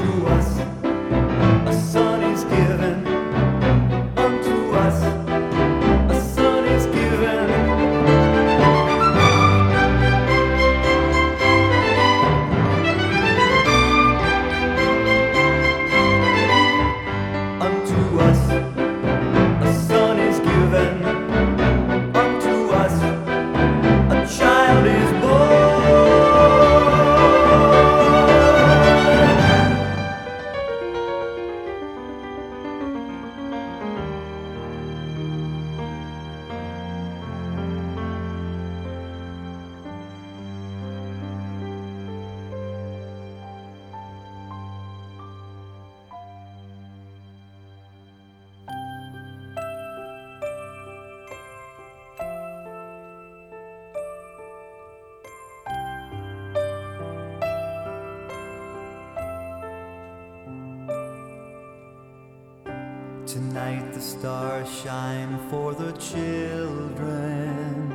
Tonight the stars shine for the children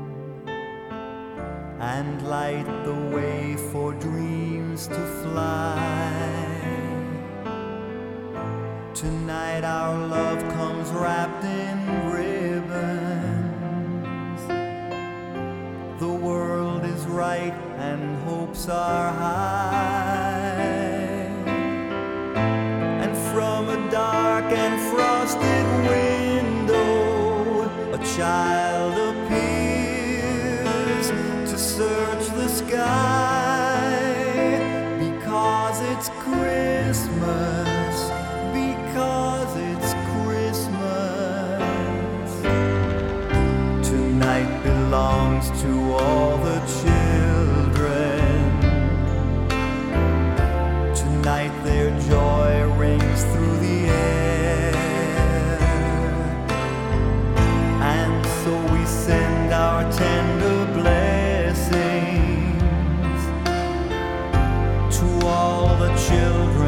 and light the way for dreams to fly. Tonight our love comes wrapped in ribbons. The world is right and hopes are high. And from a dark and frosted window, a child appears to search the sky. Because it's Christmas, because it's Christmas. Tonight belongs to all the children. Tonight their joy rings through the air. And so we send our tender blessings to all the children